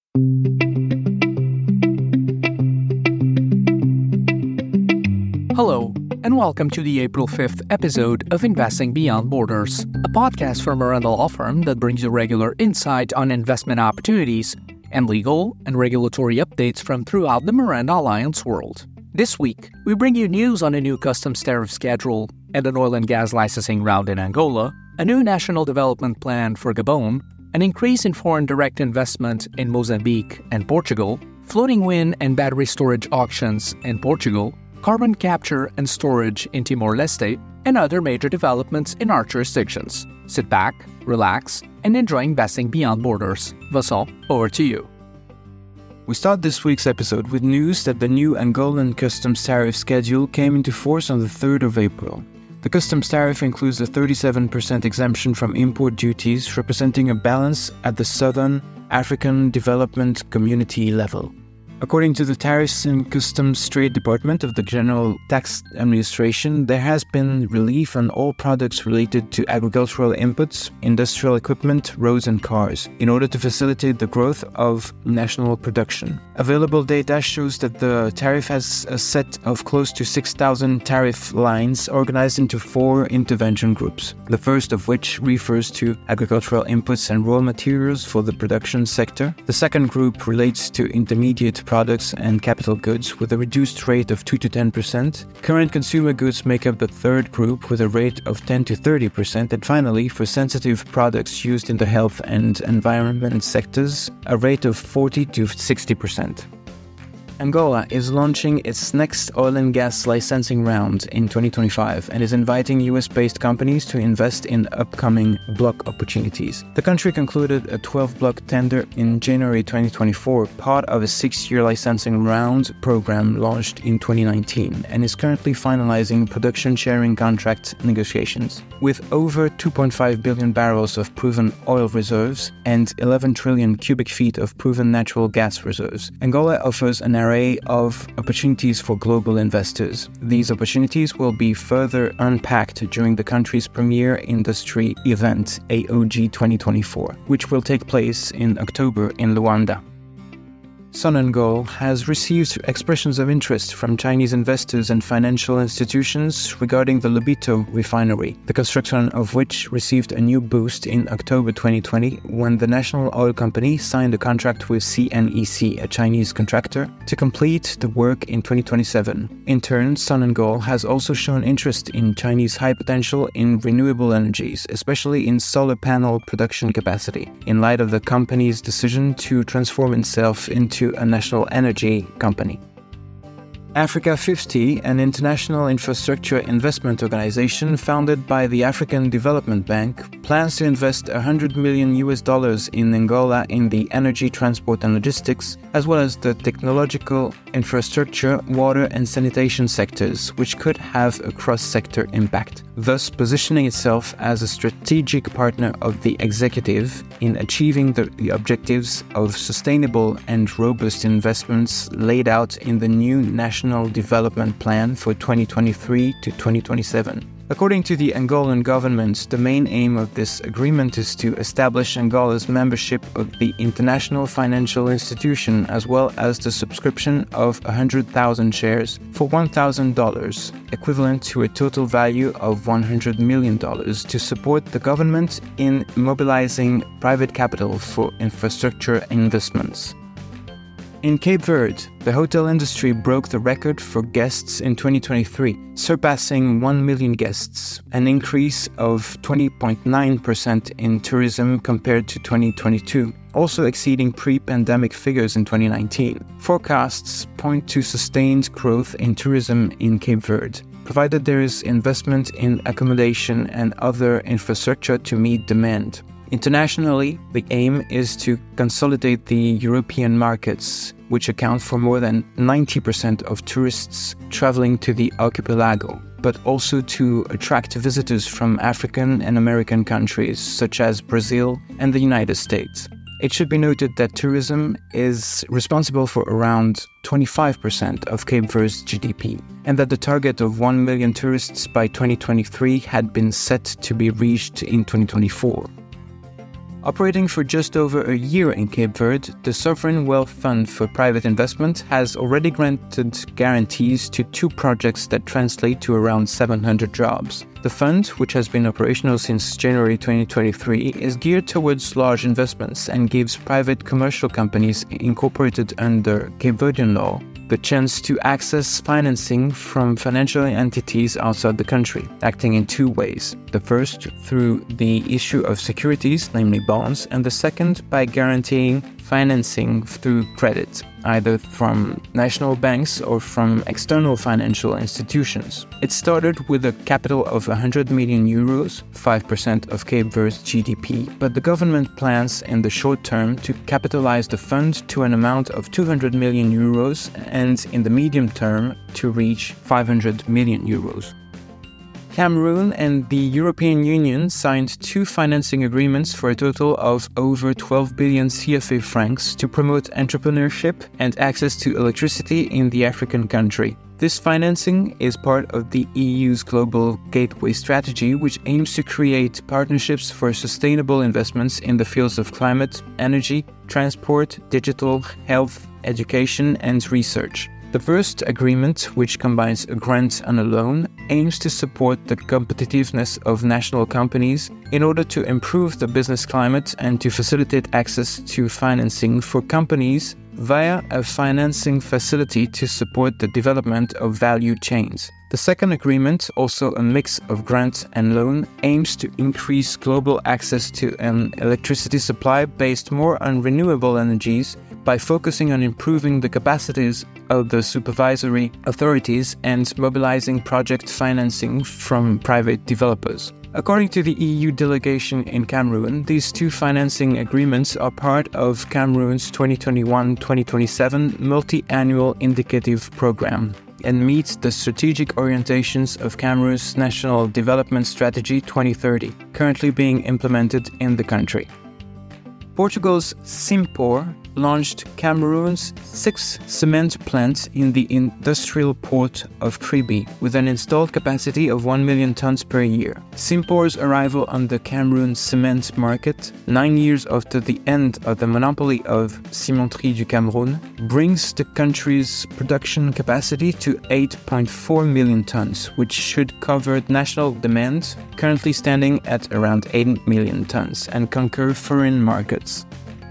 Hello, and welcome to the April 5th episode of Investing Beyond Borders, a podcast from Miranda Law Firm that brings you regular insight on investment opportunities and legal and regulatory updates from throughout the Miranda Alliance world. This week, we bring you news on a new customs tariff schedule and an oil and gas licensing round in Angola, a new national development plan for Gabon, an increase in foreign direct investment in Mozambique and Portugal, floating wind and battery storage auctions in Portugal, carbon capture and storage in Timor-Leste, and other major developments in our jurisdictions. Sit back, relax, and enjoy investing beyond borders. Vincent, over to you. We start this week's episode with news that the new Angolan customs tariff schedule came into force on the 3rd of April. The customs tariff includes a 37% exemption from import duties, representing a balance at the Southern African Development Community level. According to the Tariffs and Customs Trade Department of the General Tax Administration, there has been relief on all products related to agricultural inputs, industrial equipment, roads and cars, in order to facilitate the growth of national production. Available data shows that the tariff has a set of close to 6,000 tariff lines organized into 4 intervention groups, the first of which refers to agricultural inputs and raw materials for the production sector. The second group relates to intermediate products and capital goods with a reduced rate of 2 to 10%. Current consumer goods make up the third group with a rate of 10 to 30%. And finally, for sensitive products used in the health and environment sectors, a rate of 40 to 60%. Angola is launching its next oil and gas licensing round in 2025 and is inviting US-based companies to invest in upcoming block opportunities. The country concluded a 12-block tender in January 2024, part of a 6-year licensing round program launched in 2019, and is currently finalizing production sharing contract negotiations. With over 2.5 billion barrels of proven oil reserves and 11 trillion cubic feet of proven natural gas reserves, Angola offers an array of opportunities for global investors. These opportunities will be further unpacked during the country's premier industry event, AOG 2024, which will take place in October in Luanda. Sonangol has received expressions of interest from Chinese investors and financial institutions regarding the Lobito refinery, the construction of which received a new boost in October 2020 when the national oil company signed a contract with CNEC, a Chinese contractor, to complete the work in 2027. In turn, Sonangol has also shown interest in Chinese high potential in renewable energies, especially in solar panel production capacity, in light of the company's decision to transform itself into a national energy company. Africa 50, an international infrastructure investment organization founded by the African Development Bank, plans to invest $100 million in Angola in the energy, transport and logistics, as well as the technological, infrastructure, water and sanitation sectors, which could have a cross-sector impact, thus positioning itself as a strategic partner of the executive in achieving the objectives of sustainable and robust investments laid out in the new National Development Plan for 2023 to 2027. According to the Angolan government, the main aim of this agreement is to establish Angola's membership of the International Financial Institution, as well as the subscription of 100,000 shares for $1,000, equivalent to a total value of $100 million, to support the government in mobilizing private capital for infrastructure investments. In Cape Verde, the hotel industry broke the record for guests in 2023, surpassing 1 million guests, an increase of 20.9% in tourism compared to 2022, also exceeding pre-pandemic figures in 2019. Forecasts point to sustained growth in tourism in Cape Verde, provided there is investment in accommodation and other infrastructure to meet demand. Internationally, the aim is to consolidate the European markets, which account for more than 90% of tourists traveling to the archipelago, but also to attract visitors from African and American countries such as Brazil and the United States. It should be noted that tourism is responsible for around 25% of Cape Verde's GDP, and that the target of 1 million tourists by 2023 had been set to be reached in 2024. Operating for just over a year in Cape Verde, the Sovereign Wealth Fund for Private Investment has already granted guarantees to 2 projects that translate to around 700 jobs. The fund, which has been operational since January 2023, is geared towards large investments and gives private commercial companies incorporated under Cape Verdean law the chance to access financing from financial entities outside the country, acting in 2 ways. The first, through the issue of securities, namely bonds, and the second, by guaranteeing financing through credit, either from national banks or from external financial institutions. It started with a capital of 100 million euros, 5% of Cape Verde's GDP, but the government plans in the short term to capitalize the fund to an amount of 200 million euros and in the medium term to reach 500 million euros. Cameroon and the European Union signed 2 financing agreements for a total of over 12 billion CFA francs to promote entrepreneurship and access to electricity in the African country. This financing is part of the EU's Global Gateway Strategy, which aims to create partnerships for sustainable investments in the fields of climate, energy, transport, digital, health, education, and research. The first agreement, which combines a grant and a loan, aims to support the competitiveness of national companies in order to improve the business climate and to facilitate access to financing for companies via a financing facility to support the development of value chains. The second agreement, also a mix of grant and loan, aims to increase global access to an electricity supply based more on renewable energies by focusing on improving the capacities of the supervisory authorities and mobilizing project financing from private developers. According to the EU delegation in Cameroon, these 2 financing agreements are part of Cameroon's 2021-2027 multi-annual indicative program and meet the strategic orientations of Cameroon's National Development Strategy 2030, currently being implemented in the country. Portugal's Simpor launched Cameroon's 6th cement plant in the industrial port of Kribi, with an installed capacity of 1 million tons per year. Simpor's arrival on the Cameroon cement market, 9 years after the end of the monopoly of Cimenterie du Cameroun, brings the country's production capacity to 8.4 million tons, which should cover national demand, currently standing at around 8 million tons, and conquer foreign markets.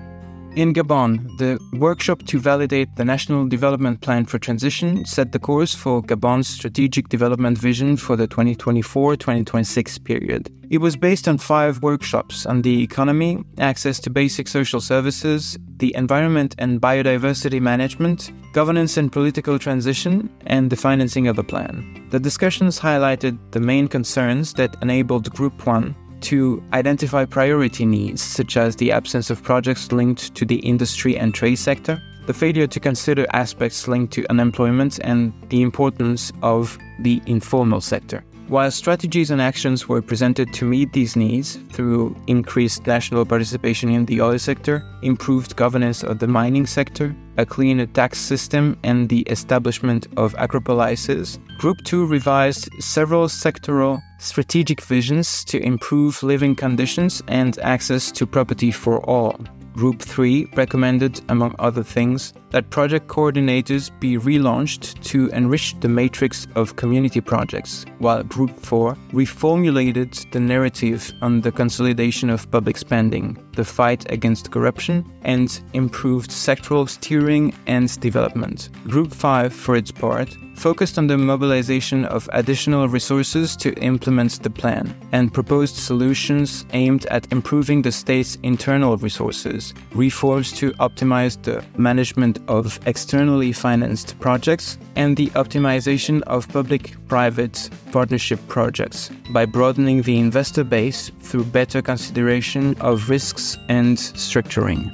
In Gabon, the workshop to validate the National Development Plan for Transition set the course for Gabon's strategic development vision for the 2024-2026 period. It was based on 5 workshops on the economy, access to basic social services, the environment and biodiversity management, governance and political transition, and the financing of the plan. The discussions highlighted the main concerns that enabled Group 1 to identify priority needs, such as the absence of projects linked to the industry and trade sector, the failure to consider aspects linked to unemployment, and the importance of the informal sector. While strategies and actions were presented to meet these needs through increased national participation in the oil sector, improved governance of the mining sector, a cleaner tax system, and the establishment of agropolices, Group 2 revised several sectoral strategic visions to improve living conditions and access to property for all. Group 3 recommended, among other things, that project coordinators be relaunched to enrich the matrix of community projects, while Group 4 reformulated the narrative on the consolidation of public spending, the fight against corruption, and improved sectoral steering and development. Group 5, for its part, focused on the mobilization of additional resources to implement the plan, and proposed solutions aimed at improving the state's internal resources, reforms to optimize the management of externally financed projects, and the optimization of public-private partnership projects by broadening the investor base through better consideration of risks and structuring.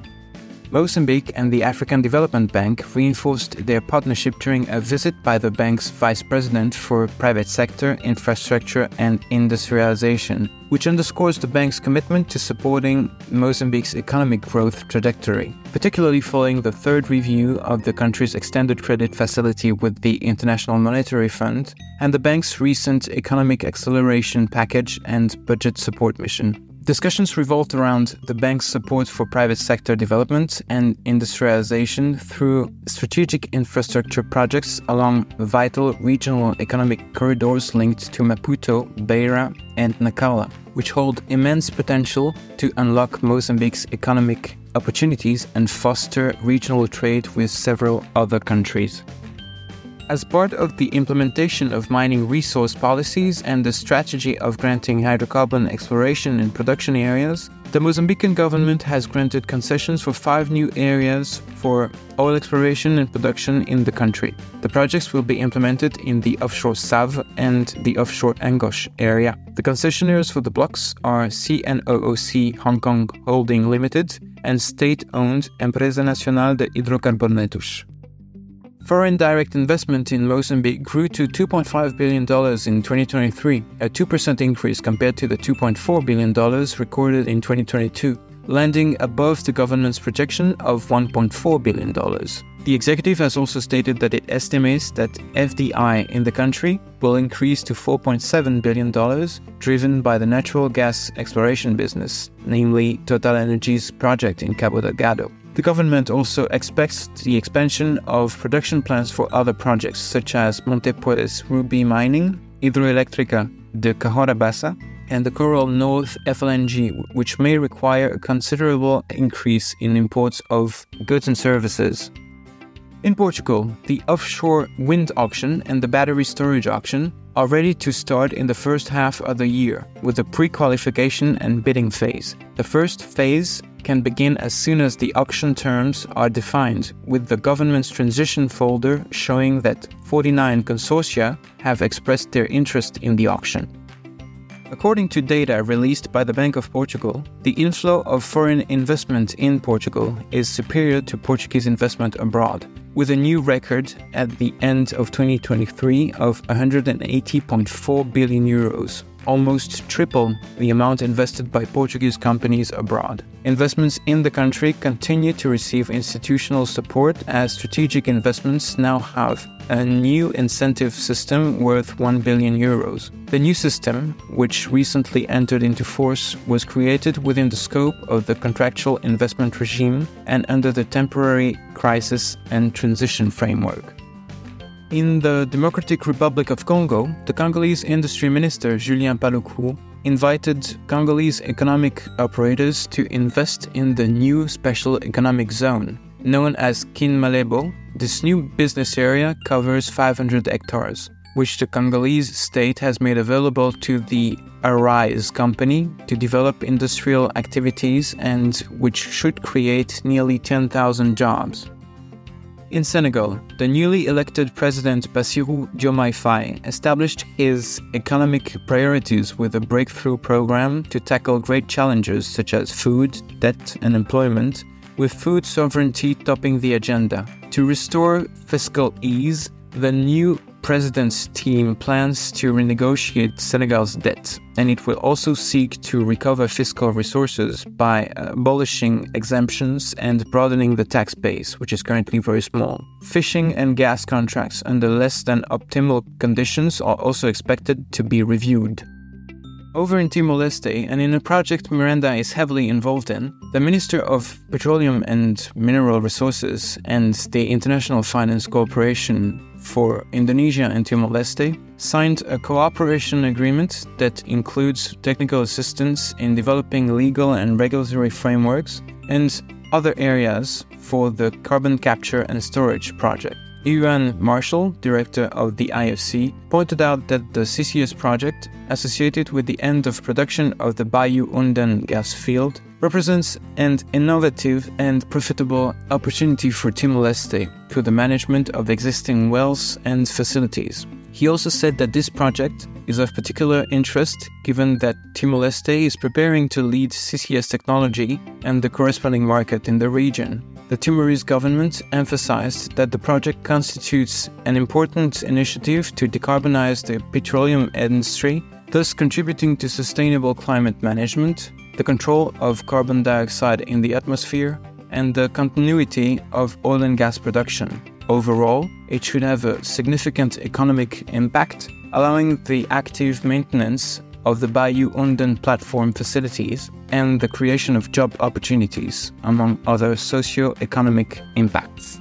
Mozambique and the African Development Bank reinforced their partnership during a visit by the bank's Vice President for Private Sector, Infrastructure and Industrialization, which underscores the bank's commitment to supporting Mozambique's economic growth trajectory, particularly following the third review of the country's extended credit facility with the International Monetary Fund and the bank's recent economic acceleration package and budget support mission. Discussions revolved around the bank's support for private sector development and industrialization through strategic infrastructure projects along vital regional economic corridors linked to Maputo, Beira, and Nacala, which hold immense potential to unlock Mozambique's economic opportunities and foster regional trade with several other countries. As part of the implementation of mining resource policies and the strategy of granting hydrocarbon exploration and production areas, the Mozambican government has granted concessions for 5 new areas for oil exploration and production in the country. The projects will be implemented in the offshore Save and the offshore Angoche area. The concessionaires for the blocks are CNOOC Hong Kong Holding Limited and state-owned Empresa Nacional de Hidrocarbonetos. Foreign direct investment in Mozambique grew to $2.5 billion in 2023, a 2% increase compared to the $2.4 billion recorded in 2022, landing above the government's projection of $1.4 billion. The executive has also stated that it estimates that FDI in the country will increase to $4.7 billion, driven by the natural gas exploration business, namely TotalEnergies' project in Cabo Delgado. The government also expects the expansion of production plans for other projects such as Montepuez Ruby Mining, Hidroeléctrica de Cahora Bassa, and the Coral North FLNG, which may require a considerable increase in imports of goods and services. In Portugal, the offshore wind auction and the battery storage auction are ready to start in the first half of the year, with the pre-qualification and bidding phase. The first phase can begin as soon as the auction terms are defined, with the government's transition folder showing that 49 consortia have expressed their interest in the auction. According to data released by the Bank of Portugal, the inflow of foreign investment in Portugal is superior to Portuguese investment abroad, with a new record at the end of 2023 of 180.4 billion euros, almost triple the amount invested by Portuguese companies abroad. Investments in the country continue to receive institutional support as strategic investments now have a new incentive system worth 1 billion euros. The new system, which recently entered into force, was created within the scope of the contractual investment regime and under the temporary crisis and transition framework. In the Democratic Republic of Congo, the Congolese Industry Minister Julien Paluku invited Congolese economic operators to invest in the new Special Economic Zone, known as Kinmalebo. This new business area covers 500 hectares, which the Congolese state has made available to the Arise company to develop industrial activities and which should create nearly 10,000 jobs. In Senegal, the newly elected President Bassirou Diomaye Faye established his economic priorities with a breakthrough program to tackle great challenges such as food, debt, and employment, with food sovereignty topping the agenda. To restore fiscal ease, the new president's team plans to renegotiate Senegal's debt, and it will also seek to recover fiscal resources by abolishing exemptions and broadening the tax base, which is currently very small. Fishing and gas contracts under less than optimal conditions are also expected to be reviewed. Over in Timor-Leste, and in a project Miranda is heavily involved in, the Minister of Petroleum and Mineral Resources and the International Finance Corporation for Indonesia and Timor-Leste signed a cooperation agreement that includes technical assistance in developing legal and regulatory frameworks and other areas for the carbon capture and storage project. Yuan Marshall, director of the IFC, pointed out that the CCS project, associated with the end of production of the Bayu Undan gas field, represents an innovative and profitable opportunity for Timor-Leste through the management of existing wells and facilities. He also said that this project is of particular interest given that Timor-Leste is preparing to lead CCS technology and the corresponding market in the region. The Timorese government emphasized that the project constitutes an important initiative to decarbonize the petroleum industry, thus contributing to sustainable climate management, the control of carbon dioxide in the atmosphere, and the continuity of oil and gas production. Overall, it should have a significant economic impact, allowing the active maintenance of the Bayou Undan platform facilities and the creation of job opportunities, among other socio-economic impacts.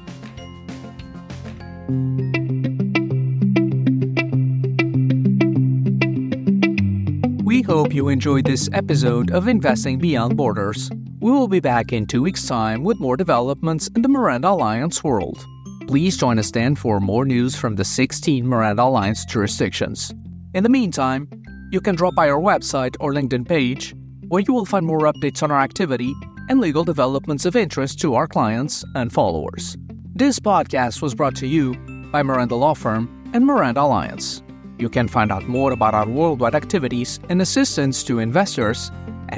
We hope you enjoyed this episode of Investing Beyond Borders. We will be back in 2 weeks' time with more developments in the Miranda Alliance world. Please join us then for more news from the 16 Miranda Alliance jurisdictions. In the meantime, you can drop by our website or LinkedIn page, where you will find more updates on our activity and legal developments of interest to our clients and followers. This podcast was brought to you by Miranda Law Firm and Miranda Alliance. You can find out more about our worldwide activities and assistance to investors at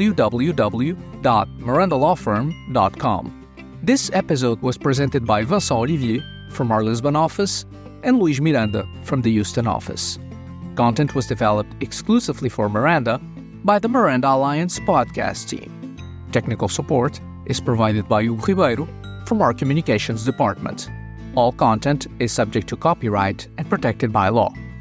www.mirandalawfirm.com. This episode was presented by Vincent Olivier from our Lisbon office and Luis Miranda from the Houston office. Content was developed exclusively for Miranda by the Miranda Alliance podcast team. Technical support is provided by Hugo Ribeiro from our communications department. All content is subject to copyright and protected by law.